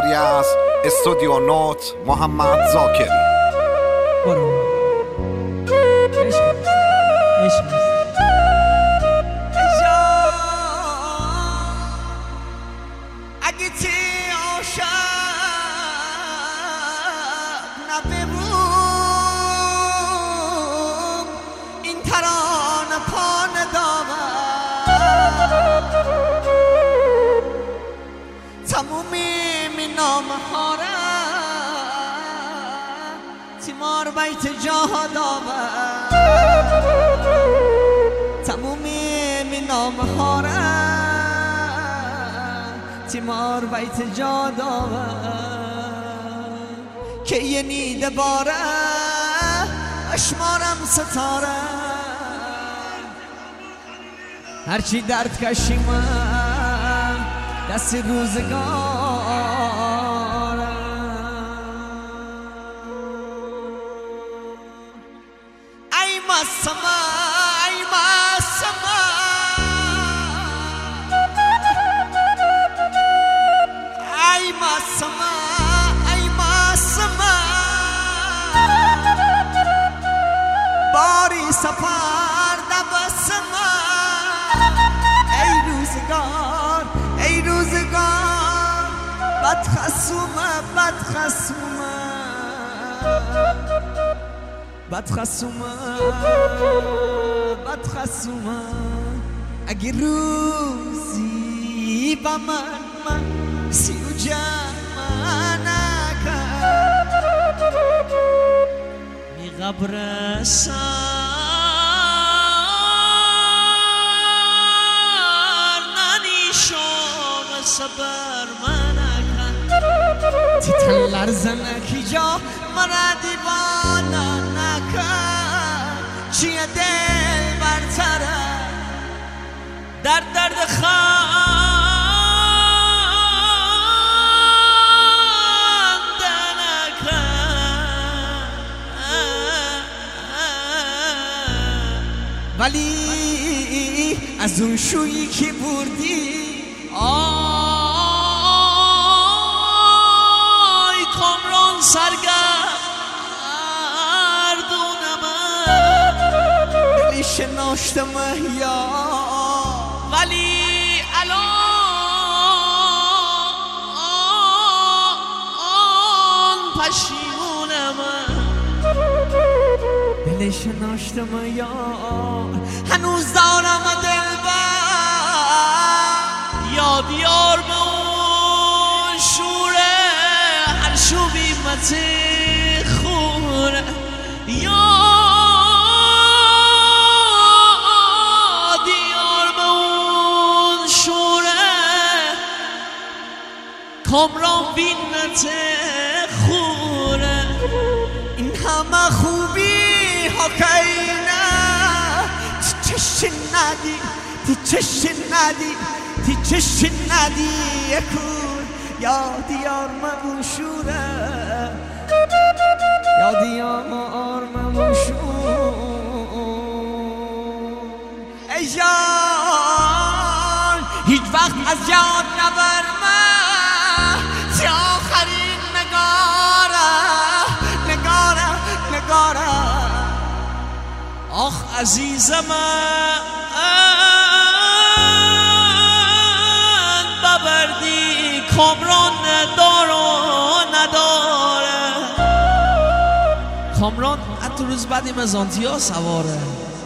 کاری از استودیو نوت محمد زاکری. اگه تی عاشق نبیمون این ترانه پا ندامد تمومی می نامه ها را تیمار بیت جا دامد تمومی می نامه ها را تیمار بیت جا دامد که یه نیده باره اشمارم ستاره هرچی درد کشیم دست روزگار ای مسما ای مسما ای مسما ای مسما باری سفر دبسما ای روزگار ای روزگار بد خصومه بد خصومه بد خصومه بد خصومه اگه روزی با من سی و جمع نکرد می قبرستان صبر منکن تیتن لرزنکی جا مرا دیوانه نکن چیه دل برتره درد خنده نکن ولی از اون شویی که بردی آی کامران سرگردونم دلی شناشتم یا ولی الان پشیمونم دلی شناشتم یا هنوز دارم یاد یار به اون شوره هر شوبی متی خوره یاد یار به اون شوره کامران بینته خوره این همه خوبی ها کهینه تی چشن ندی تی چشن ندی تی چشن ندی کن یاد یار من شوره یاد یار من شور ای جان هیچ وقت از یاد نبر من تی آخرین نگاره آخ عزیزم بردی کامران نداره کامران حتی روز بعدی مزانتیا سواره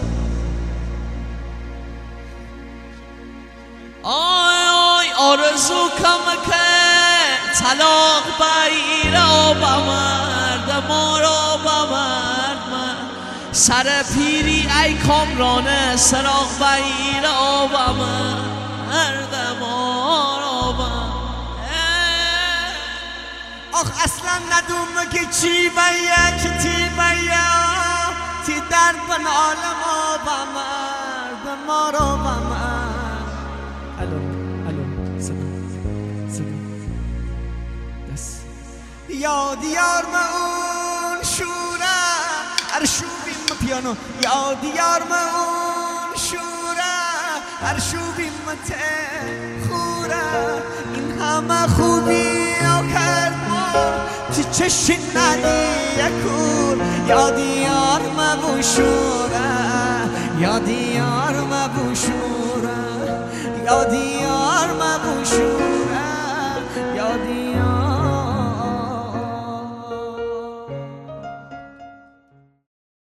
آی آرزو کمکه طلاق بگیره بمرد ما را بمرد من سر پیری ای کامرانه سراغ بگیره بمرد ما را آخ اصلا ندوم که چی بیا که تی بیا تی در بن عالم بمرد ما را بمرد الو دست یاد یار ما اون شوره هر شوبیم پیانو یاد یار ما اون شوره هر شوبیم خوره این همه خوبی آکه چشین ندی یکور یا دیار مبوشوره یا دیار مبوشوره یا دیار مبوشوره